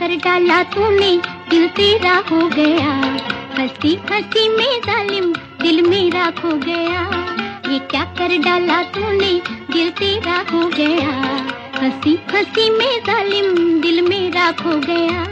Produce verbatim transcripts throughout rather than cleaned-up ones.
कर डाला तूने, दिल तेरा हो गया। हंसी हंसी में जालिम दिल मेरा खो गया। ये क्या कर डाला तूने, दिल तेरा हो गया। हंसी हंसी में जालिम दिल मेरा खो गया।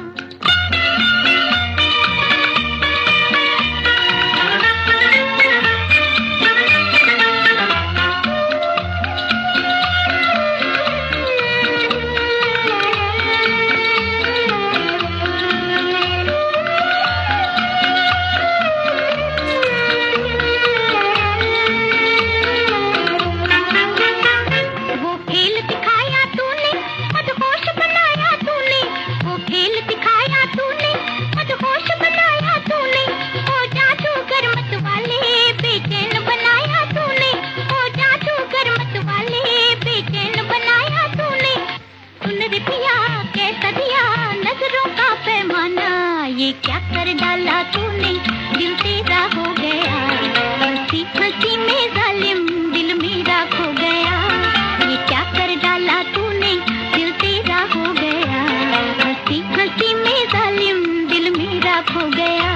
ये क्या कर डाला तूने, दिल तेरा हो गया। हंसी हंसी में जालिम दिल मेरा खो गया। ये क्या कर डाला तूने, दिल तेरा हो गया। हंसी हंसी में जालिम दिल मेरा खो गया।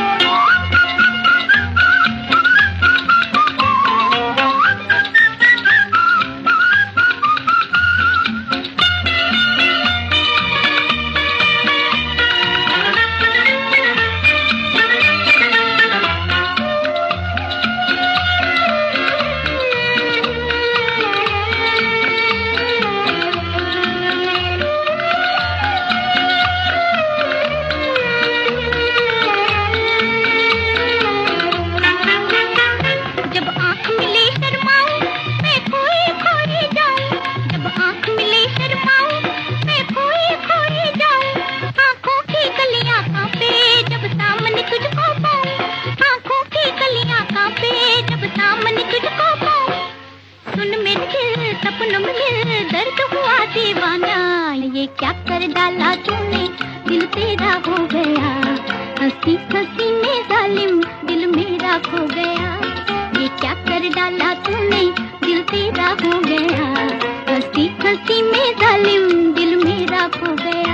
सपनों में दर्द हुआ दीवाना। ये क्या कर डाला तूने, दिल तेरा हो गया। हंसी हंसी में जालिम दिल मेरा खो गया। ये क्या कर डाला तूने, दिल तेरा हो गया। हंसी हंसी में जालिम दिल मेरा खो गया।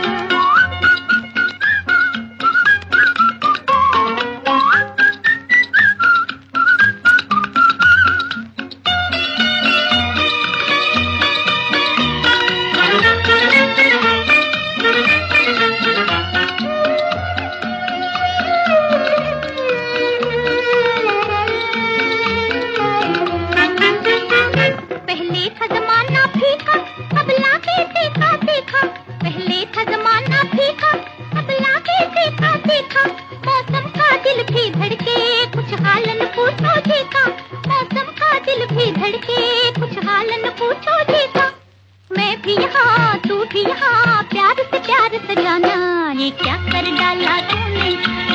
धड़के कुछ हाल न पूछो देखा। मैं भी यहाँ तू भी यहाँ, प्यार से प्यार सजाना। ये क्या कर डाला तूने,